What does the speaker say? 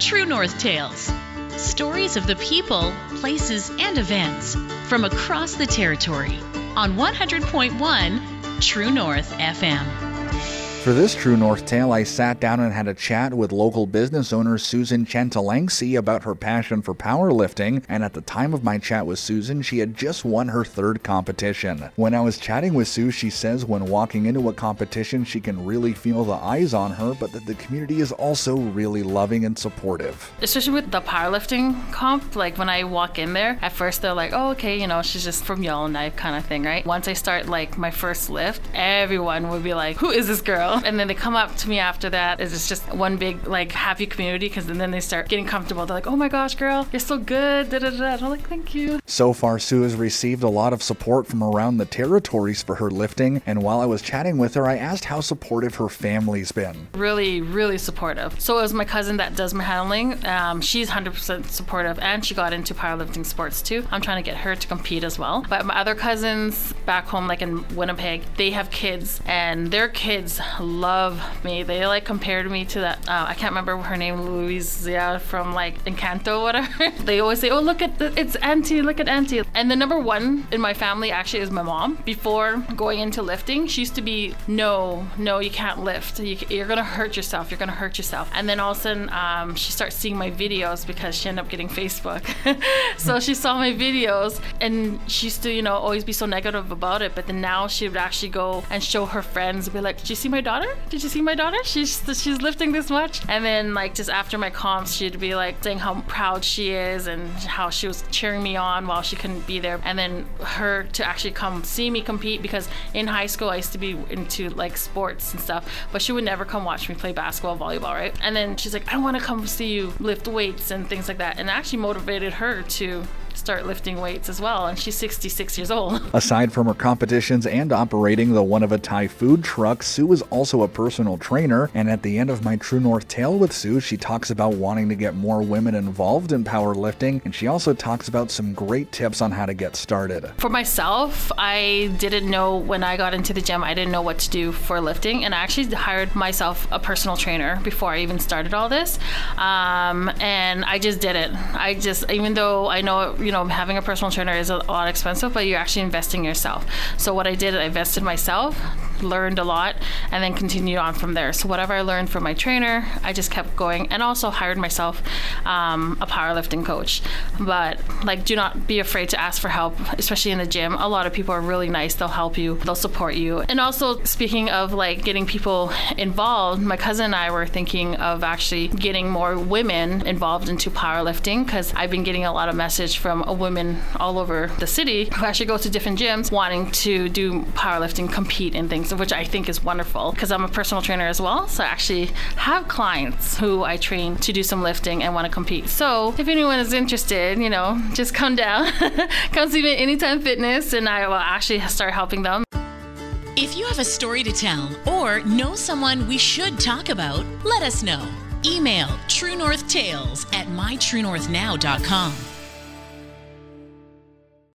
True North Tales. Stories of the people, places, and events from across the territory on 100.1 True North FM. For this True North tale, I sat down and had a chat with local business owner Susan Chentalangsy about her passion for powerlifting, and at the time of my chat with Susan, she had just won her third competition. When I was chatting with Sue, she says when walking into a competition, she can really feel the eyes on her, but that the community is also really loving and supportive. Especially with the powerlifting comp, like when I walk in there, at first they're like, oh, okay, you know, she's just from Yellowknife kind of thing, right? Once I start like my first lift, everyone would be like, who is this girl? And then they come up to me after that. It's just one big like happy community, because then they start getting comfortable. They're like, oh my gosh, girl, you're so good. Da, da, da. I'm like, thank you. So far, Sue has received a lot of support from around the territories for her lifting. And while I was chatting with her, I asked how supportive her family's been. Really, really supportive. So it was my cousin that does my handling. She's 100% supportive, and she got into powerlifting sports too. I'm trying to get her to compete as well. But my other cousins back home, like in Winnipeg, they have kids, and their kids love me. They like compared me to that I can't remember her name, Louisa from like Encanto, whatever. They always say, oh, look at it's Auntie, look at Auntie. And the number one in my family actually is my mom. Before going into lifting, she used to be, no, you can't lift, you're gonna hurt yourself, and then all of a sudden she starts seeing my videos, because she ended up getting Facebook. So she saw my videos, and she used to, you know, always be so negative about it, but then now she would actually go and show her friends and be like, did you see my daughter? She's lifting this much? And then like just after my comps, she'd be like saying how proud she is and how she was cheering me on while she couldn't be there. And then her to actually come see me compete, because in high school I used to be into like sports and stuff, but she would never come watch me play basketball, volleyball, right? And then she's like, I want to come see you lift weights and things like that. And it actually motivated her to start lifting weights as well, and she's 66 years old. Aside from her competitions and operating the One of a Thai food truck, Sue is also a personal trainer, and at the end of my True North tale with Sue, she talks about wanting to get more women involved in powerlifting, and she also talks about some great tips on how to get started. For myself, I didn't know when I got into the gym, I didn't know what to do for lifting, and I actually hired myself a personal trainer before I even started all this, and I just did it. Even though I know, you know, having a personal trainer is a lot expensive, but you're actually investing in yourself. So what I did, I invested in myself, learned a lot, and then continued on from there. So whatever I learned from my trainer, I just kept going, and also hired myself a powerlifting coach. But like, do not be afraid to ask for help, especially in the gym. A lot of people are really nice. They'll help you. They'll support you. And also, speaking of like getting people involved, my cousin and I were thinking of actually getting more women involved into powerlifting, because I've been getting a lot of message from women all over the city who actually go to different gyms wanting to do powerlifting, compete in things, which I think is wonderful, because I'm a personal trainer as well. So I actually have clients who I train to do some lifting and want to compete. So if anyone is interested, you know, just come down, come see me at Anytime Fitness, and I will actually start helping them. If you have a story to tell or know someone we should talk about, let us know. Email truenorthtales@mytruenorthnow.com.